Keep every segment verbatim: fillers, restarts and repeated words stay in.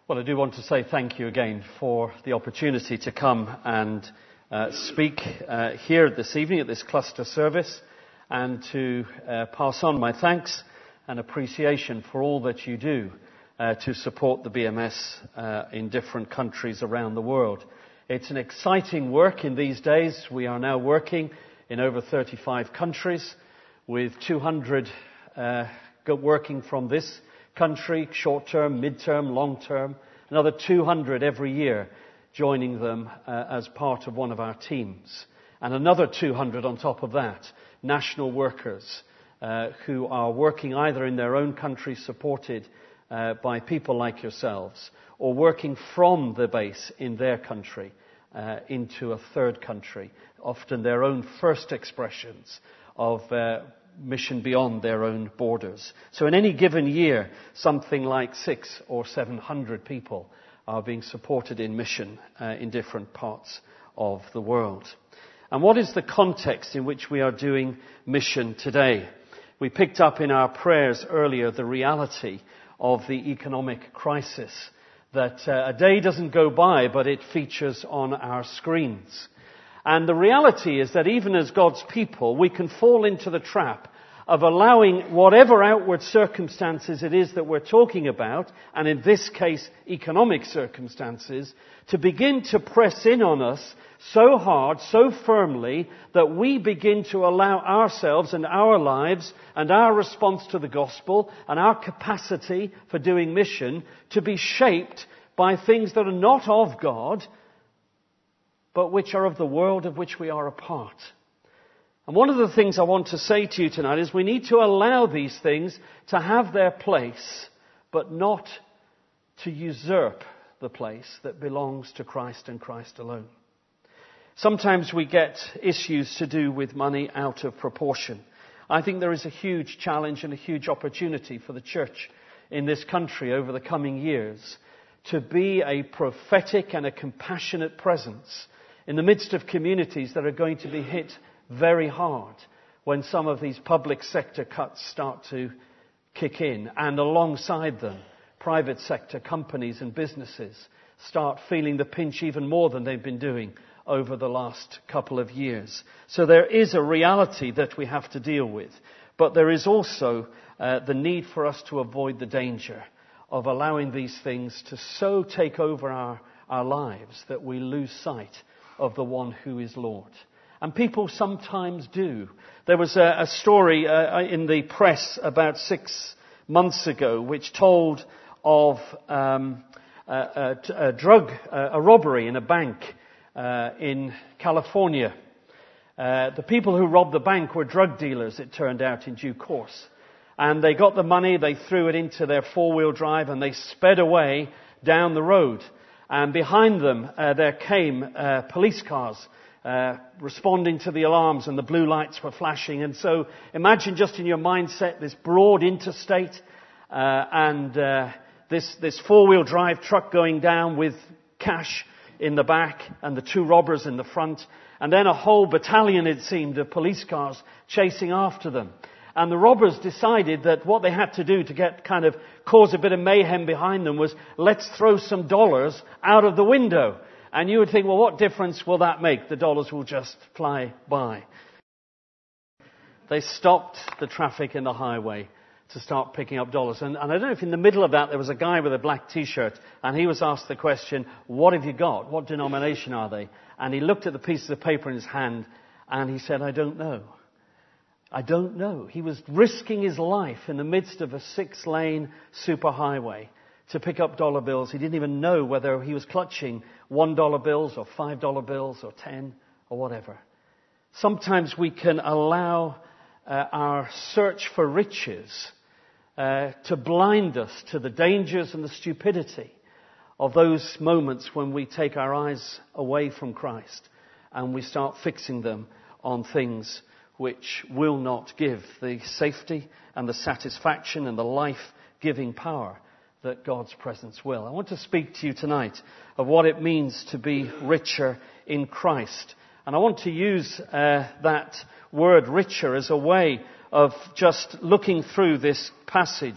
Well, I do want to say thank you again for the opportunity to come and uh, speak uh, here this evening at this cluster service, and to uh, pass on my thanks and appreciation for all that you do uh, to support the B M S uh, in different countries around the world. It's an exciting work in these days. We are now working in over thirty-five countries with two hundred uh, working from this country, short-term, mid-term, long-term, another two hundred every year joining them uh, as part of one of our teams. And another two hundred on top of that, national workers uh, who are working either in their own country supported uh, by people like yourselves, or working from the base in their country uh, into a third country, often their own first expressions of uh, mission beyond their own borders. So in any given year, something like six or seven hundred people are being supported in mission uh, in different parts of the world. And what is the context in which we are doing mission today? We picked up in our prayers earlier the reality of the economic crisis, that uh, a day doesn't go by but it features on our screens. And the reality is that even as God's people, we can fall into the trap of allowing whatever outward circumstances it is that we're talking about, and in this case, economic circumstances, to begin to press in on us so hard, so firmly, that we begin to allow ourselves and our lives and our response to the gospel and our capacity for doing mission to be shaped by things that are not of God, but which are of the world of which we are a part. And one of the things I want to say to you tonight is we need to allow these things to have their place, but not to usurp the place that belongs to Christ and Christ alone. Sometimes we get issues to do with money out of proportion. I think there is a huge challenge and a huge opportunity for the church in this country over the coming years to be a prophetic and a compassionate presence in the midst of communities that are going to be hit very hard when some of these public sector cuts start to kick in, and alongside them, private sector companies and businesses start feeling the pinch even more than they've been doing over the last couple of years. So there is a reality that we have to deal with, but there is also uh, the need for us to avoid the danger of allowing these things to so take over our, our lives that we lose sight of the one who is Lord. And people sometimes do. There was a, a story uh, in the press about six months ago which told of um, a, a, a drug, a, a robbery in a bank uh, in California. Uh, the people who robbed the bank were drug dealers, it turned out, in due course. And they got the money, they threw it into their four-wheel drive, and they sped away down the road. And behind them, uh, there came uh, police cars Uh, responding to the alarms, and the blue lights were flashing. And so imagine just in your mindset this broad interstate uh, and uh, this, this four-wheel drive truck going down with cash in the back and the two robbers in the front, and then a whole battalion, it seemed, of police cars chasing after them. And the robbers decided that what they had to do to get kind of cause a bit of mayhem behind them was, let's throw some dollars out of the window. And you would think, well, what difference will that make? The dollars will just fly by. They stopped the traffic in the highway to start picking up dollars. And, and I don't know if in the middle of that there was a guy with a black t-shirt, and he was asked the question, what have you got? What denomination are they? And he looked at the pieces of paper in his hand and he said, I don't know. I don't know. He was risking his life in the midst of a six-lane superhighway to pick up dollar bills. He didn't even know whether he was clutching one dollar bills or five dollar bills or ten or whatever. Sometimes we can allow uh, our search for riches uh, to blind us to the dangers and the stupidity of those moments when we take our eyes away from Christ and we start fixing them on things which will not give the safety and the satisfaction and the life-giving power that God's presence will. I want to speak to you tonight of what it means to be richer in Christ. And I want to use uh, that word richer as a way of just looking through this passage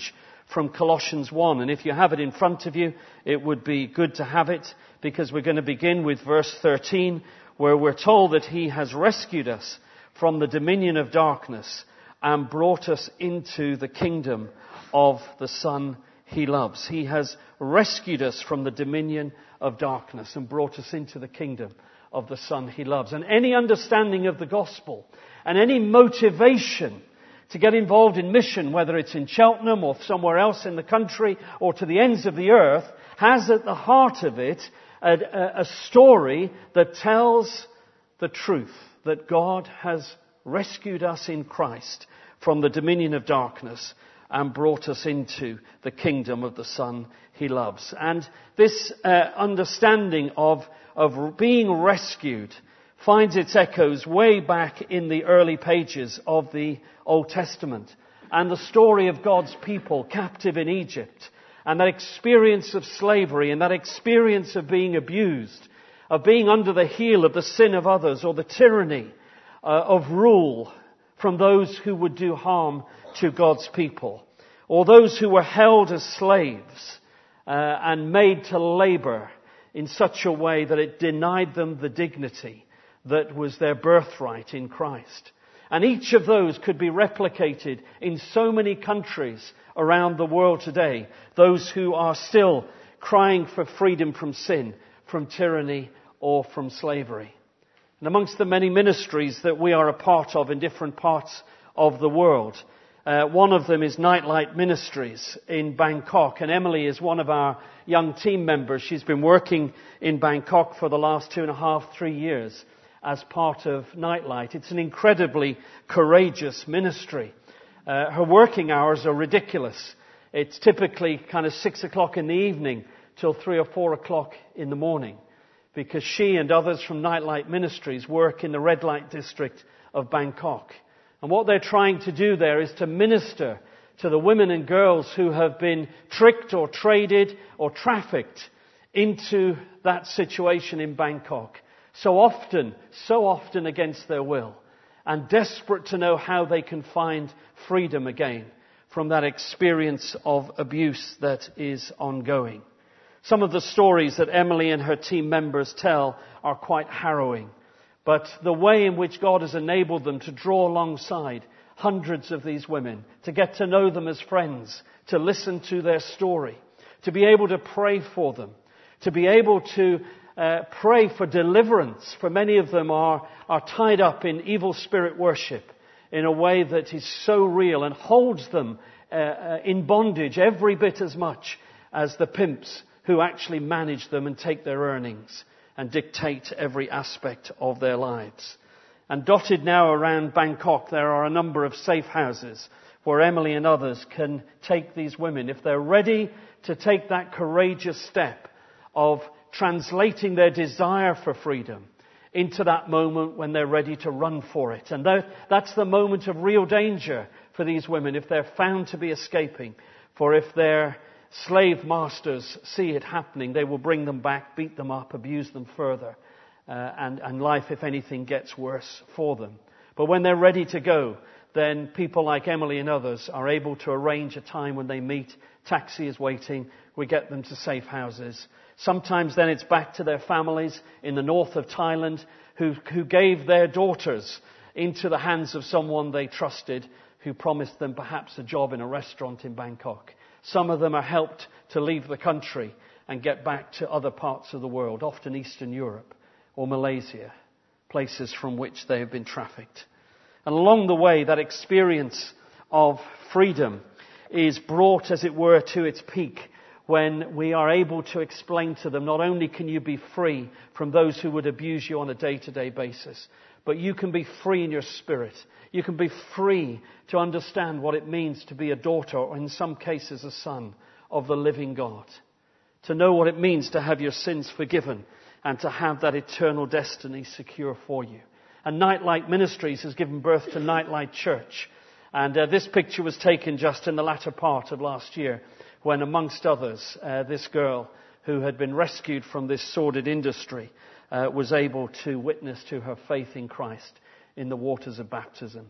from Colossians one. And if you have it in front of you, it would be good to have it, because we're going to begin with verse thirteen, where we're told that He has rescued us from the dominion of darkness and brought us into the kingdom of the Son He loves. He has rescued us from the dominion of darkness and brought us into the kingdom of the Son He loves. And any understanding of the gospel and any motivation to get involved in mission, whether it's in Cheltenham or somewhere else in the country or to the ends of the earth, has at the heart of it a, a, a story that tells the truth that God has rescued us in Christ from the dominion of darkness and brought us into the kingdom of the Son He loves. And this uh, understanding of, of being rescued finds its echoes way back in the early pages of the Old Testament, and the story of God's people captive in Egypt, and that experience of slavery, and that experience of being abused, of being under the heel of the sin of others, or the tyranny uh, of rule from those who would do harm to God's people, or those who were held as slaves uh, and made to labor in such a way that it denied them the dignity that was their birthright in Christ. And each of those could be replicated in so many countries around the world today. Those who are still crying for freedom from sin, from tyranny, or from slavery. And amongst the many ministries that we are a part of in different parts of the world, uh, one of them is Nightlight Ministries in Bangkok. And Emily is one of our young team members. She's been working in Bangkok for the last two and a half, three years as part of Nightlight. It's an incredibly courageous ministry. Uh, her working hours are ridiculous. It's typically kind of six o'clock in the evening till three or four o'clock in the morning, because she and others from Nightlight Ministries work in the red light district of Bangkok. And what they're trying to do there is to minister to the women and girls who have been tricked or traded or trafficked into that situation in Bangkok. So often, so often against their will, and desperate to know how they can find freedom again from that experience of abuse that is ongoing. Some of the stories that Emily and her team members tell are quite harrowing, but the way in which God has enabled them to draw alongside hundreds of these women, to get to know them as friends, to listen to their story, to be able to pray for them, to be able to Uh, pray for deliverance, for many of them are, are tied up in evil spirit worship in a way that is so real and holds them uh, uh, in bondage every bit as much as the pimps who actually manage them and take their earnings and dictate every aspect of their lives. And dotted now around Bangkok, there are a number of safe houses where Emily and others can take these women, if they're ready to take that courageous step of translating their desire for freedom into that moment when they're ready to run for it. And that, that's the moment of real danger for these women if they're found to be escaping. For if their slave masters see it happening, they will bring them back, beat them up, abuse them further. Uh, and, and life, if anything, gets worse for them. But when they're ready to go, then people like Emily and others are able to arrange a time when they meet. Taxi is waiting. We get them to safe houses. Sometimes then it's back to their families in the north of Thailand who, who gave their daughters into the hands of someone they trusted, who promised them perhaps a job in a restaurant in Bangkok. Some of them are helped to leave the country and get back to other parts of the world, often Eastern Europe or Malaysia, places from which they have been trafficked. And along the way, that experience of freedom is brought, as it were, to its peak when we are able to explain to them, not only can you be free from those who would abuse you on a day-to-day basis, but you can be free in your spirit. You can be free to understand what it means to be a daughter, or in some cases a son, of the living God. To know what it means to have your sins forgiven and to have that eternal destiny secure for you. And Nightlight Ministries has given birth to Nightlight Church. And uh, this picture was taken just in the latter part of last year, when, amongst others, uh, this girl who had been rescued from this sordid industry uh, was able to witness to her faith in Christ in the waters of baptism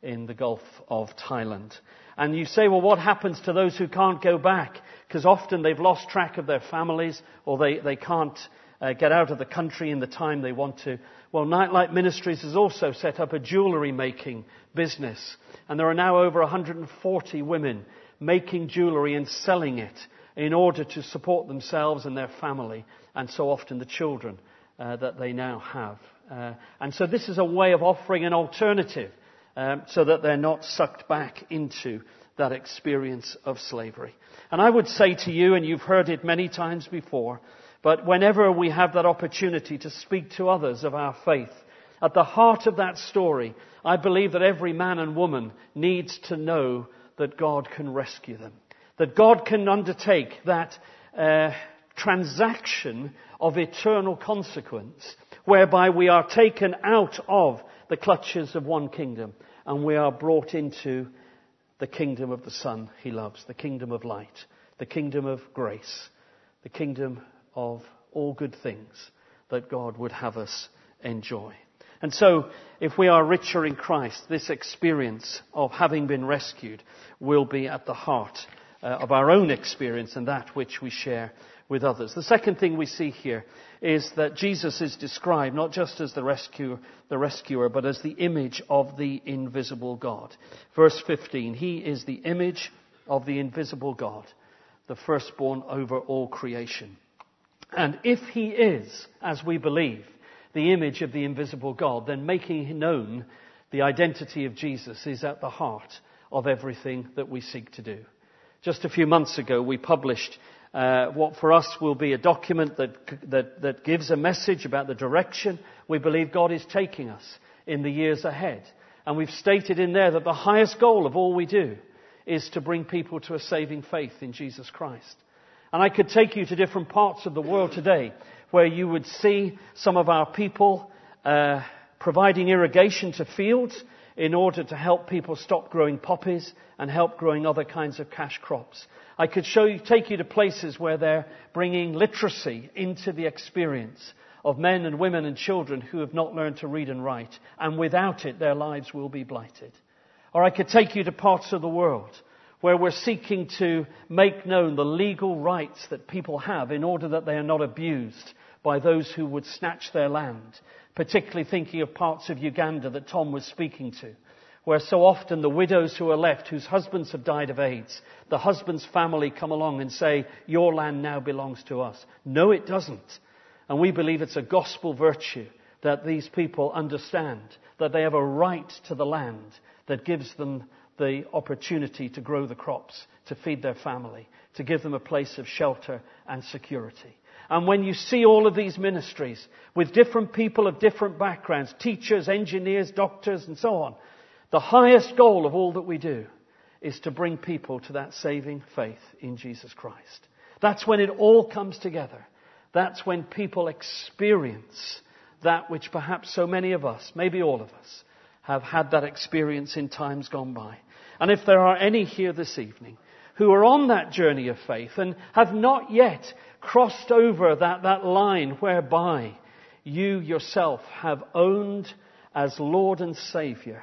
in the Gulf of Thailand. And you say, well, what happens to those who can't go back? Because often they've lost track of their families, or they, they can't uh, get out of the country in the time they want to. Well, Nightlight Ministries has also set up a jewellery making business. And there are now over one hundred forty women making jewellery and selling it in order to support themselves and their family, and so often the children uh, that they now have. Uh, and so this is a way of offering an alternative, Um, so that they're not sucked back into that experience of slavery. And I would say to you, and you've heard it many times before, but whenever we have that opportunity to speak to others of our faith, at the heart of that story, I believe that every man and woman needs to know that God can rescue them. That God can undertake that uh, transaction of eternal consequence, whereby we are taken out of the clutches of one kingdom, and we are brought into the kingdom of the Son he loves, the kingdom of light, the kingdom of grace, the kingdom of all good things that God would have us enjoy. And so, if we are richer in Christ, this experience of having been rescued will be at the heart uh, of our own experience and that which we share with others. The second thing we see here is that Jesus is described not just as the rescuer, the rescuer, but as the image of the invisible God. Verse fifteen, he is the image of the invisible God, the firstborn over all creation. And if he is, as we believe, the image of the invisible God, then making known the identity of Jesus is at the heart of everything that we seek to do. Just a few months ago, we published Uh, what for us will be a document that, that that gives a message about the direction we believe God is taking us in the years ahead. And we've stated in there that the highest goal of all we do is to bring people to a saving faith in Jesus Christ. And I could take you to different parts of the world today where you would see some of our people uh, providing irrigation to fields in order to help people stop growing poppies and help growing other kinds of cash crops. I could show you, take you to places where they're bringing literacy into the experience of men and women and children who have not learned to read and write, and without it their lives will be blighted. Or I could take you to parts of the world where we're seeking to make known the legal rights that people have in order that they are not abused by those who would snatch their land, particularly thinking of parts of Uganda that Tom was speaking to, where so often the widows who are left, whose husbands have died of AIDS, the husband's family come along and say, your land now belongs to us. No, it doesn't. And we believe it's a gospel virtue that these people understand, that they have a right to the land that gives them the opportunity to grow the crops, to feed their family, to give them a place of shelter and security. And when you see all of these ministries with different people of different backgrounds, teachers, engineers, doctors, and so on, the highest goal of all that we do is to bring people to that saving faith in Jesus Christ. That's when it all comes together. That's when people experience that which perhaps so many of us, maybe all of us, have had that experience in times gone by. And if there are any here this evening who are on that journey of faith and have not yet crossed over that, that line whereby you yourself have owned as Lord and Saviour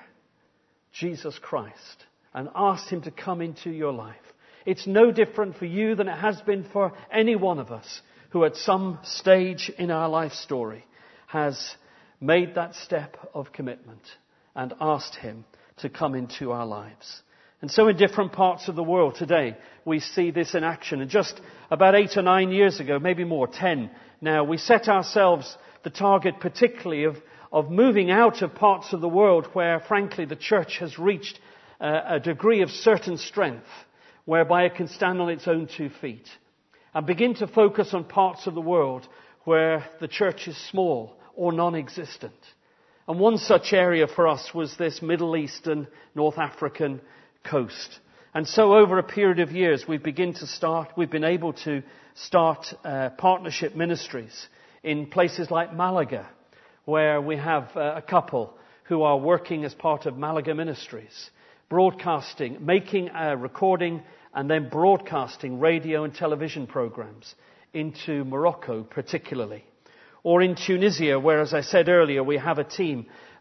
Jesus Christ and asked him to come into your life, it's no different for you than it has been for any one of us who at some stage in our life story has made that step of commitment and asked him to come into our lives. And so in different parts of the world today, we see this in action. And just about eight or nine years ago, maybe more, ten now, we set ourselves the target particularly of, of moving out of parts of the world where, frankly, the church has reached uh, a degree of certain strength whereby it can stand on its own two feet, and begin to focus on parts of the world where the church is small or non-existent. And one such area for us was this Middle Eastern, North African coast. And so over a period of years, we've begin to start, we've been able to start uh, partnership ministries in places like Malaga, where we have uh, a couple who are working as part of Malaga Ministries, broadcasting, making a recording and then broadcasting radio and television programs into Morocco particularly. Or in Tunisia, where, as I said earlier, we have a team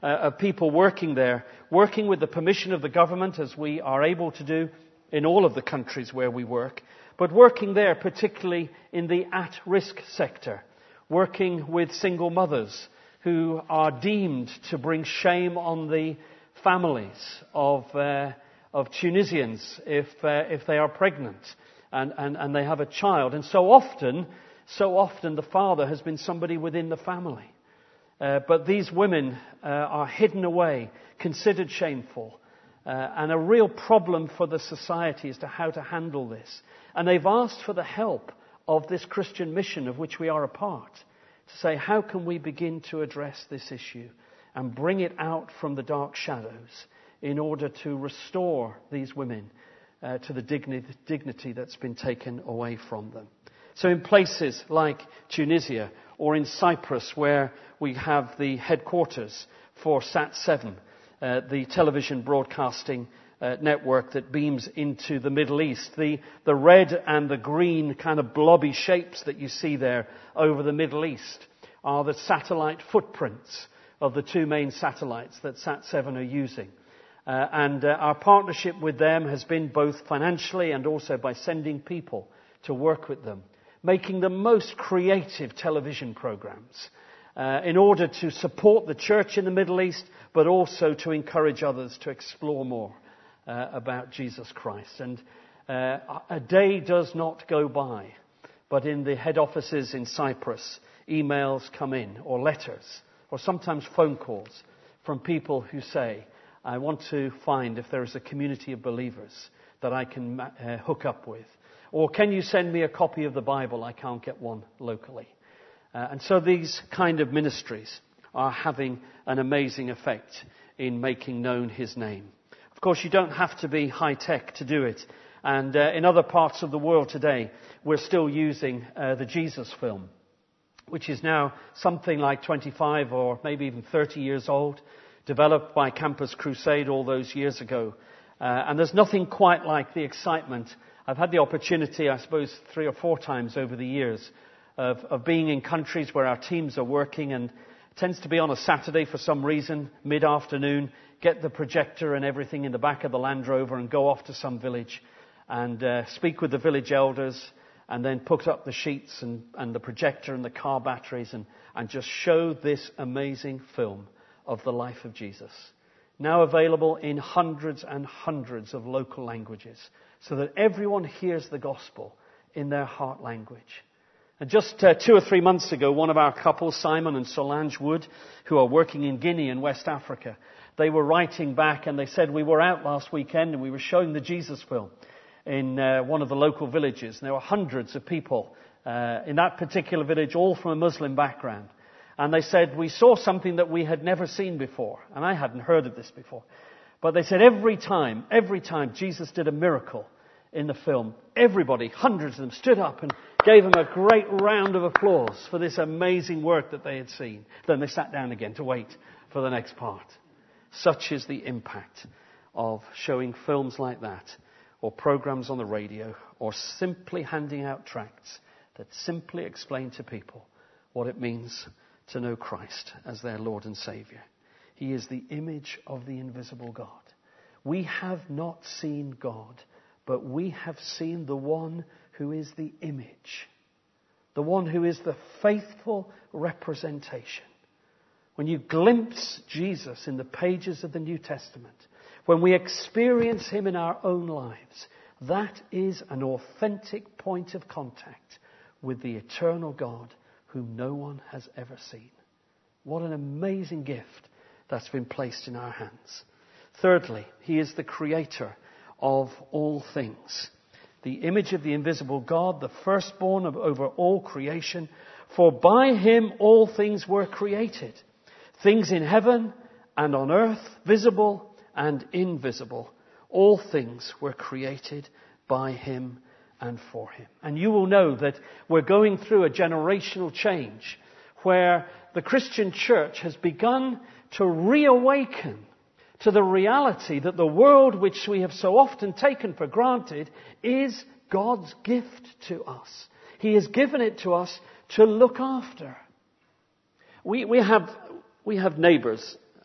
uh, of people working there, working with the permission of the government, as we are able to do in all of the countries where we work, but working there particularly in the at-risk sector, working with single mothers who are deemed to bring shame on the families of uh, of Tunisians if uh, if they are pregnant and, and, and they have a child. And so often, so often the father has been somebody within the family. Uh, but these women uh, are hidden away, considered shameful, uh, and a real problem for the society as to how to handle this. And they've asked for the help of this Christian mission of which we are a part, to say, how can we begin to address this issue and bring it out from the dark shadows in order to restore these women uh, to the digni- dignity that's been taken away from them. So in places like Tunisia or in Cyprus, where we have the headquarters for Sat seven, uh, the television broadcasting uh, network that beams into the Middle East, the, the red and the green kind of blobby shapes that you see there over the Middle East are the satellite footprints of the two main satellites that Sat seven are using. Uh, and uh, our partnership with them has been both financially and also by sending people to work with them, making the most creative television programs uh, in order to support the church in the Middle East, but also to encourage others to explore more uh, about Jesus Christ. And uh, a day does not go by, but in the head offices in Cyprus, emails come in, or letters, or sometimes phone calls from people who say, I want to find if there is a community of believers that I can uh, hook up with. Or can you send me a copy of the Bible? I can't get one locally. Uh, and so these kind of ministries are having an amazing effect in making known His name. Of course, you don't have to be high-tech to do it. And uh, in other parts of the world today, we're still using uh, the Jesus film, which is now something like twenty-five or maybe even thirty years old, developed by Campus Crusade all those years ago. Uh, and there's nothing quite like the excitement. I've had the opportunity, I suppose, three or four times over the years of, of being in countries where our teams are working, and it tends to be on a Saturday for some reason, mid-afternoon, get the projector and everything in the back of the Land Rover and go off to some village and uh, speak with the village elders, and then put up the sheets and, and the projector and the car batteries and, and just show this amazing film of the life of Jesus. Now available in hundreds and hundreds of local languages, so that everyone hears the gospel in their heart language. And just uh, two or three months ago, one of our couples, Simon and Solange Wood, who are working in Guinea in West Africa, they were writing back and they said, we were out last weekend and we were showing the Jesus film in uh, one of the local villages. And there were hundreds of people uh, in that particular village, all from a Muslim background. And they said, we saw something that we had never seen before. And I hadn't heard of this before. But they said every time, every time Jesus did a miracle in the film, everybody, hundreds of them, stood up and gave him a great round of applause for this amazing work that they had seen. Then they sat down again to wait for the next part. Such is the impact of showing films like that, or programs on the radio, or simply handing out tracts that simply explain to people what it means to know Christ as their Lord and Saviour. He is the image of the invisible God. We have not seen God, but we have seen the one who is the image, the one who is the faithful representation. When you glimpse Jesus in the pages of the New Testament, when we experience him in our own lives, that is an authentic point of contact with the eternal God whom no one has ever seen. What an amazing gift that's been placed in our hands. Thirdly, he is the creator of all things. The image of the invisible God, the firstborn of over all creation. For by him all things were created. Things in heaven and on earth, visible and invisible. All things were created by him and for him. And you will know that we're going through a generational change where the Christian church has begun to reawaken to the reality that the world which we have so often taken for granted is God's gift to us. He has given it to us to look after. We, we have, we have neighbours, uh,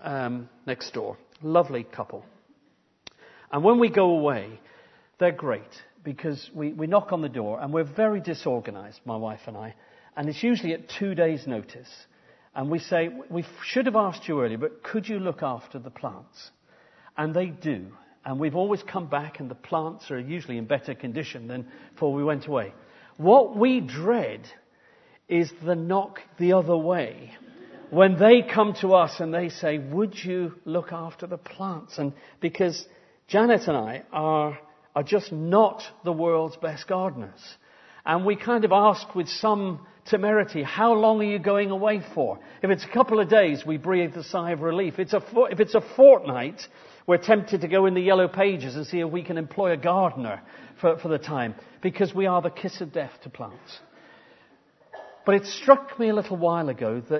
um, next door. Lovely couple. And when we go away, they're great because we, we knock on the door and we're very disorganized, my wife and I. And it's usually at two days' notice. And we say, we should have asked you earlier, but could you look after the plants? And they do. And we've always come back and the plants are usually in better condition than before we went away. What we dread is the knock the other way. When they come to us and they say, would you look after the plants? And because Janet and I are, are just not the world's best gardeners. And we kind of ask with some temerity, how long are you going away for? If it's a couple of days, we breathe a sigh of relief. It's a, if it's a fortnight, we're tempted to go in the yellow pages and see if we can employ a gardener for, for the time. Because we are the kiss of death to plants. But it struck me a little while ago that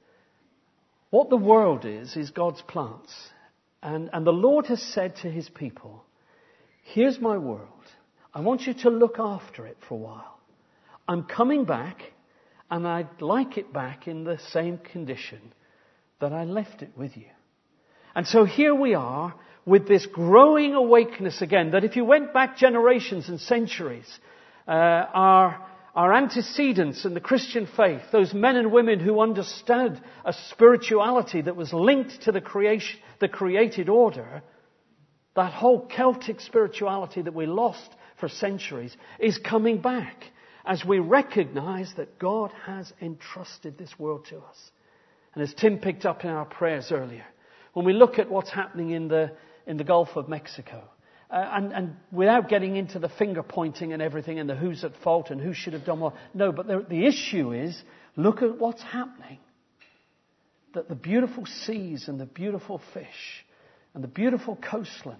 what the world is, is God's plants. And, and the Lord has said to his people, here's my world. I want you to look after it for a while. I'm coming back, and I'd like it back in the same condition that I left it with you. And so here we are with this growing awakeness again, that if you went back generations and centuries, uh, our, our antecedents in the Christian faith, those men and women who understood a spirituality that was linked to the creation, the created order, that whole Celtic spirituality that we lost for centuries is coming back as we recognize that God has entrusted this world to us. And as Tim picked up in our prayers earlier, when we look at what's happening in the in the Gulf of Mexico, uh, and, and without getting into the finger pointing and everything and the who's at fault and who should have done what, no, but the, the issue is, look at what's happening. That the beautiful seas and the beautiful fish and the beautiful coastlands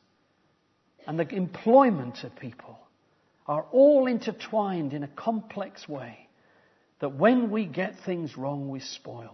and the employment of people are all intertwined in a complex way that when we get things wrong, we spoil.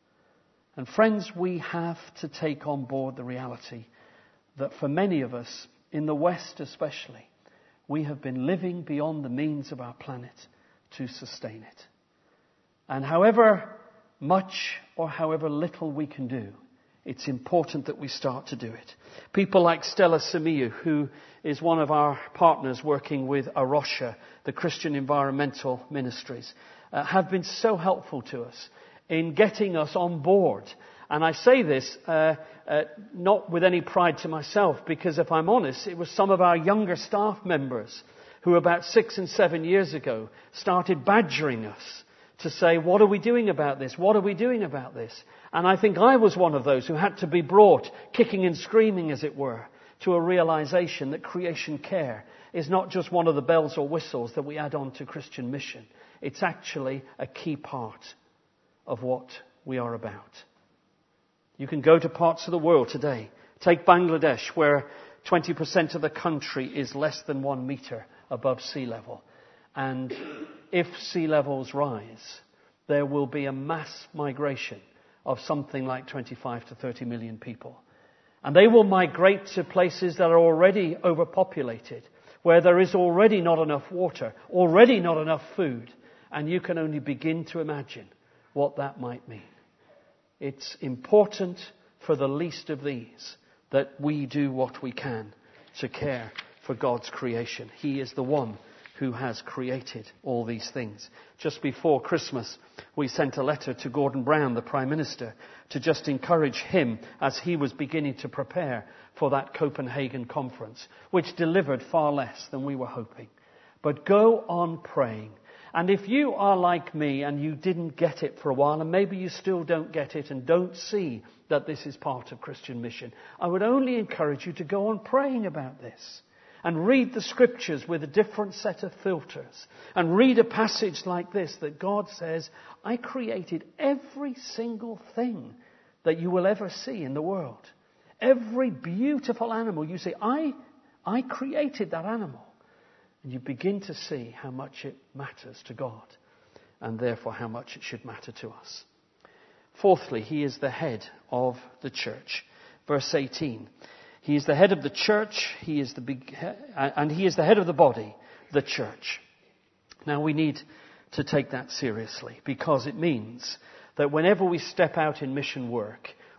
And friends, we have to take on board the reality that for many of us, in the West especially, we have been living beyond the means of our planet to sustain it. And however much or however little we can do, it's important that we start to do it. People like Stella Simiyu, who is one of our partners working with Arosha, the Christian Environmental Ministries, uh, have been so helpful to us in getting us on board. And I say this uh, uh, not with any pride to myself, because if I'm honest, it was some of our younger staff members who about six and seven years ago started badgering us to say, what are we doing about this? What are we doing about this? And I think I was one of those who had to be brought, kicking and screaming as it were, to a realization that creation care is not just one of the bells or whistles that we add on to Christian mission. It's actually a key part of what we are about. You can go to parts of the world today. Take Bangladesh, where twenty percent of the country is less than one metre above sea level. And if sea levels rise, there will be a mass migration of something like twenty-five to thirty million people. And they will migrate to places that are already overpopulated, where there is already not enough water, already not enough food. And you can only begin to imagine what that might mean. It's important for the least of these that we do what we can to care for God's creation. He is the one who has created all these things. Just before Christmas, we sent a letter to Gordon Brown, the Prime Minister, to just encourage him as he was beginning to prepare for that Copenhagen conference, which delivered far less than we were hoping. But go on praying. And if you are like me and you didn't get it for a while, and maybe you still don't get it and don't see that this is part of Christian mission, I would only encourage you to go on praying about this. And read the scriptures with a different set of filters. And read a passage like this that God says, I created every single thing that you will ever see in the world. Every beautiful animal. You say, I, I created that animal. And you begin to see how much it matters to God. And therefore how much it should matter to us. Fourthly, he is the head of the church. Verse eighteen. He is the head of the church, he is the big, and he is the head of the body, the church. Now we need to take that seriously, because it means that whenever we step out in mission work,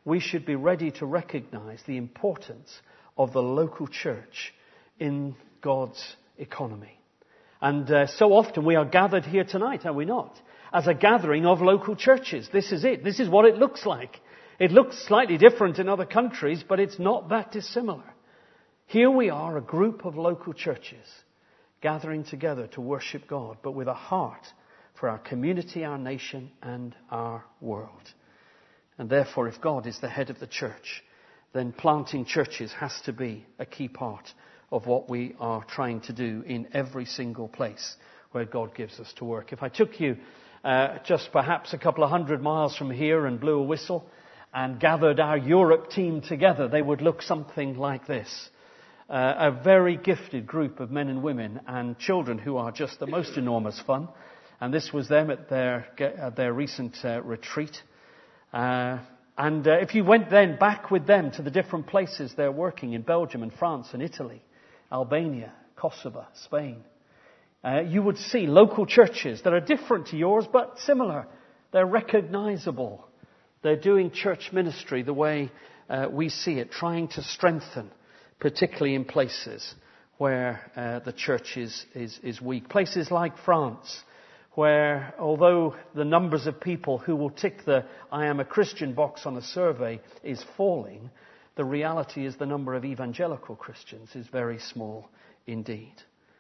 we should be ready to recognize the importance of the local church in God's economy. And uh, so often we are gathered here tonight, are we not? As a gathering of local churches. This is it. This is what it looks like. It looks slightly different in other countries, but it's not that dissimilar. Here we are, a group of local churches gathering together to worship God, but with a heart for our community, our nation, and our world. And therefore, if God is the head of the church, then planting churches has to be a key part of what we are trying to do in every single place where God gives us to work. If I took you uh, just perhaps a couple of hundred miles from here and blew a whistle and gathered our Europe team together, they would look something like this. Uh, a very gifted group of men and women and children who are just the most enormous fun. And this was them at their, at their recent uh, retreat. Uh, and uh, if you went then back with them to the different places they're working in Belgium and France and Italy, Albania, Kosovo, Spain, uh, you would see local churches that are different to yours but similar. They're recognizable. They're doing church ministry the way uh, we see it, trying to strengthen, particularly in places where uh, the church is, is, is weak. Places like France, where although the numbers of people who will tick the I am a Christian box on a survey is falling, the reality is the number of evangelical Christians is very small indeed.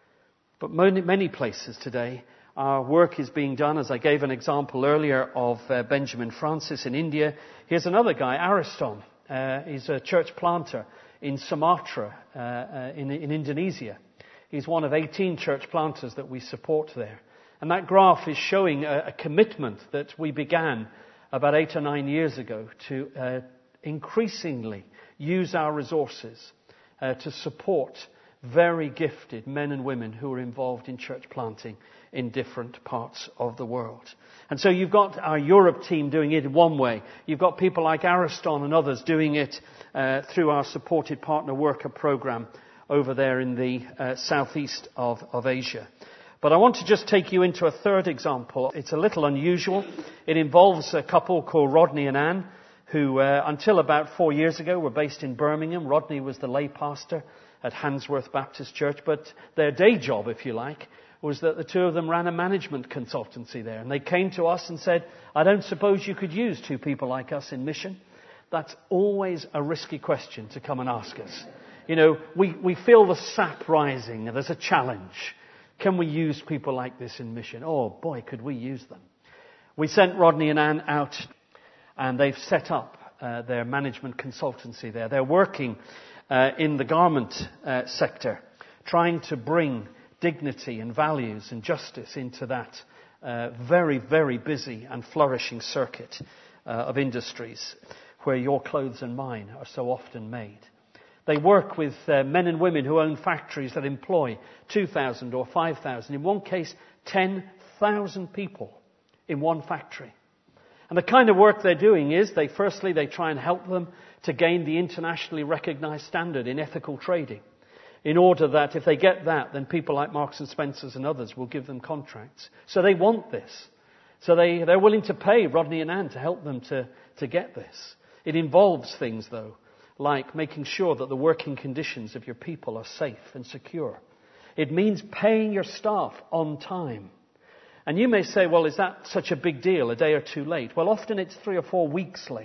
But many, many places today, our work is being done, as I gave an example earlier of uh, Benjamin Francis in India. Here's another guy, Ariston. Uh, he's a church planter in Sumatra, uh, uh, in, in Indonesia. He's one of eighteen church planters that we support there. And that graph is showing a, a commitment that we began about eight or nine years ago to uh, increasingly use our resources uh, to support very gifted men and women who are involved in church planting in different parts of the world. And so you've got our Europe team doing it in one way. You've got people like Ariston and others doing it uh, through our supported partner worker program over there in the uh, southeast of, of Asia. But I want to just take you into a third example. It's a little unusual. It involves a couple called Rodney and Anne, who uh, until about four years ago were based in Birmingham. Rodney was the lay pastor at Handsworth Baptist Church, but their day job, if you like, was that the two of them ran a management consultancy there. And they came to us and said, I don't suppose you could use two people like us in mission? That's always a risky question to come and ask us. You know, we, we feel the sap rising, and there's a challenge. Can we use people like this in mission? Oh boy, could we use them. We sent Rodney and Anne out, and they've set up uh, their management consultancy there. They're working uh, in the garment uh, sector, trying to bring dignity and values and justice into that uh, very, very busy and flourishing circuit uh, of industries where your clothes and mine are so often made. They work with uh, men and women who own factories that employ two thousand or five thousand, in one case ten thousand people in one factory. And the kind of work they're doing is, they firstly, they try and help them to gain the internationally recognized standard in ethical trading, in order that if they get that, then people like Marks and Spencer's and others will give them contracts. So they want this. So they, they're willing to pay Rodney and Anne to help them to, to get this. It involves things, though, like making sure that the working conditions of your people are safe and secure. It means paying your staff on time. And you may say, well, is that such a big deal, a day or two late? Well, often it's three or four weeks late.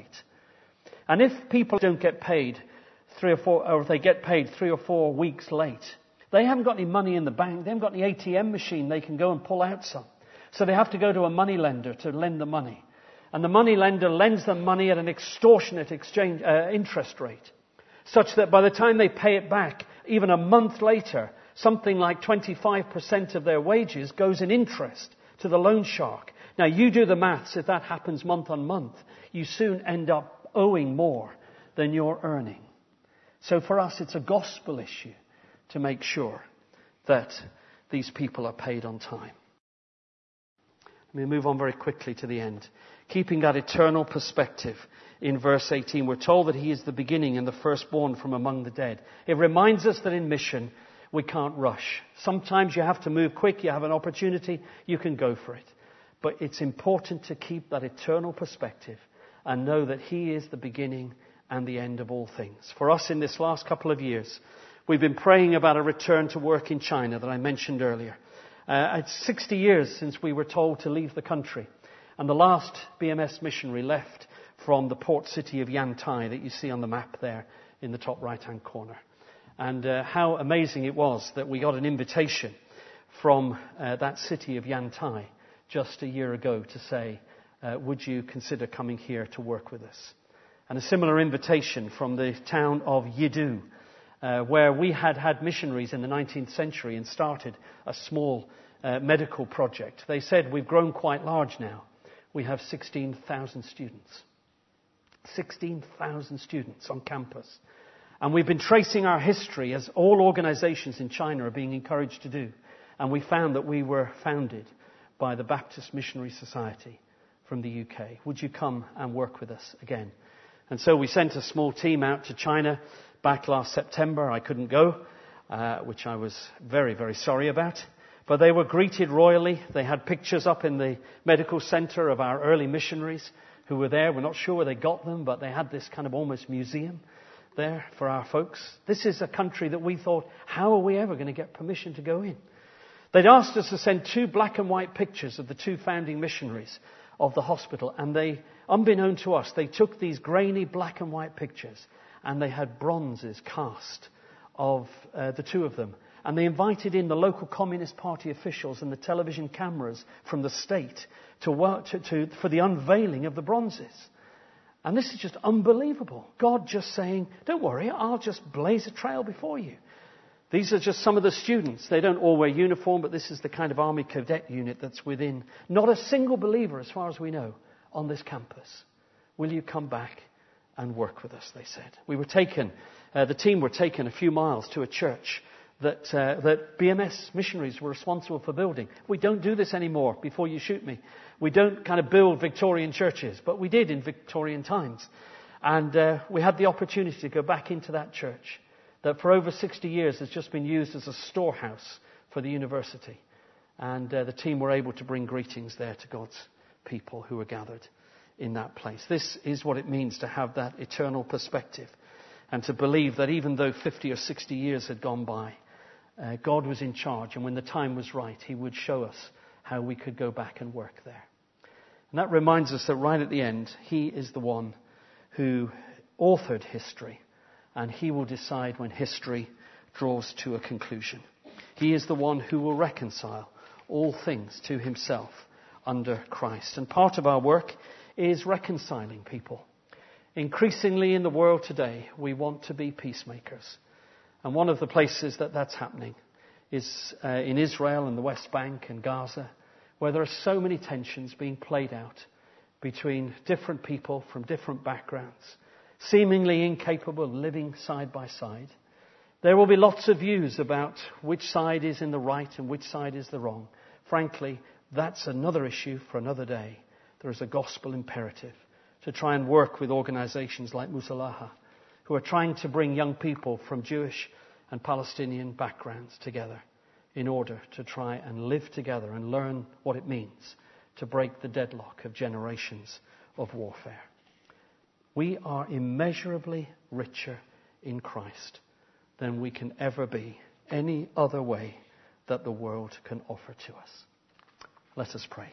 And if people don't get paid three or four, or if they get paid three or four weeks late, they haven't got any money in the bank. They haven't got any A T M machine they can go and pull out some. So they have to go to a money lender to lend the money. And the money lender lends them money at an extortionate exchange uh, interest rate, such that by the time they pay it back, even a month later, something like twenty-five percent of their wages goes in interest to the loan shark. Now, you do the maths. If that happens month on month, you soon end up owing more than you're earning. So for us, it's a gospel issue to make sure that these people are paid on time. Let me move on very quickly to the end. Keeping that eternal perspective, in verse eighteen, we're told that he is the beginning and the firstborn from among the dead. It reminds us that in mission, we can't rush. Sometimes you have to move quick. You have an opportunity. You can go for it. But it's important to keep that eternal perspective and know that He is the beginning and the end of all things. For us in this last couple of years, we've been praying about a return to work in China that I mentioned earlier. Uh, it's sixty years since we were told to leave the country. And the last B M S missionary left from the port city of Yantai that you see on the map there in the top right-hand corner. And uh, how amazing it was that we got an invitation from uh, that city of Yantai just a year ago to say, uh, would you consider coming here to work with us? And a similar invitation from the town of Yidu, uh, where we had had missionaries in the nineteenth century and started a small uh, medical project. They said, we've grown quite large now. We have sixteen thousand students. sixteen thousand students on campus. And we've been tracing our history, as all organizations in China are being encouraged to do. And we found that we were founded by the Baptist Missionary Society from the U K. Would you come and work with us again? And so we sent a small team out to China back last September. I couldn't go, uh, which I was very, very sorry about. But they were greeted royally. They had pictures up in the medical center of our early missionaries who were there. We're not sure where they got them, but they had this kind of almost museum there for our folks. This is a country that we thought, how are we ever going to get permission to go in? They'd asked us to send two black and white pictures of the two founding missionaries of the hospital, and they, unbeknown to us, they took these grainy black and white pictures and they had bronzes cast of uh, the two of them. And they invited in the local Communist Party officials and the television cameras from the state to work to, to, for the unveiling of the bronzes. And this is just unbelievable. God just saying, don't worry, I'll just blaze a trail before you. These are just some of the students. They don't all wear uniform, but this is the kind of army cadet unit that's within. Not a single believer, as far as we know, on this campus. Will you come back and work with us, they said. We were taken, uh, the team were taken a few miles to a church that, uh, that B M S missionaries were responsible for building. We don't do this anymore, before you shoot me. We don't kind of build Victorian churches, but we did in Victorian times. And uh, we had the opportunity to go back into that church that for over sixty years has just been used as a storehouse for the university. And uh, the team were able to bring greetings there to God's people who were gathered in that place. This is what it means to have that eternal perspective and to believe that even though fifty or sixty years had gone by, uh, God was in charge, and when the time was right, He would show us how we could go back and work there. And that reminds us that right at the end, He is the one who authored history, and He will decide when history draws to a conclusion. He is the one who will reconcile all things to Himself under Christ. And part of our work is reconciling people. Increasingly in the world today, we want to be peacemakers. And one of the places that that's happening is uh, in Israel and the West Bank and Gaza, where there are so many tensions being played out between different people from different backgrounds, seemingly incapable of living side by side. There will be lots of views about which side is in the right and which side is the wrong. Frankly, that's another issue for another day. There is a gospel imperative to try and work with organizations like Musalaha, who are trying to bring young people from Jewish and Palestinian backgrounds together in order to try and live together and learn what it means to break the deadlock of generations of warfare. We are immeasurably richer in Christ than we can ever be any other way that the world can offer to us. Let us pray.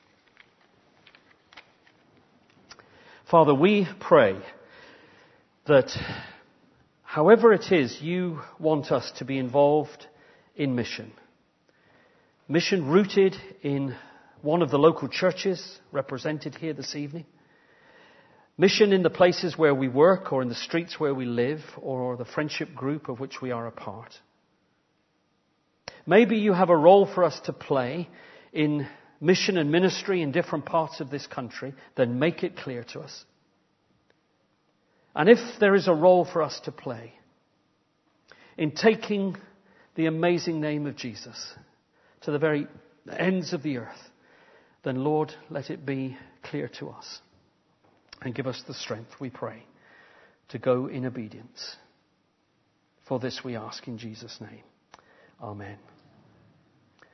Father, we pray that however it is you want us to be involved in mission, mission rooted in one of the local churches represented here this evening, mission in the places where we work or in the streets where we live or the friendship group of which we are a part. Maybe you have a role for us to play in mission and ministry in different parts of this country, then make it clear to us. And if there is a role for us to play in taking the amazing name of Jesus to the very ends of the earth, then Lord, let it be clear to us. And give us the strength, we pray, to go in obedience. For this we ask in Jesus' name. Amen.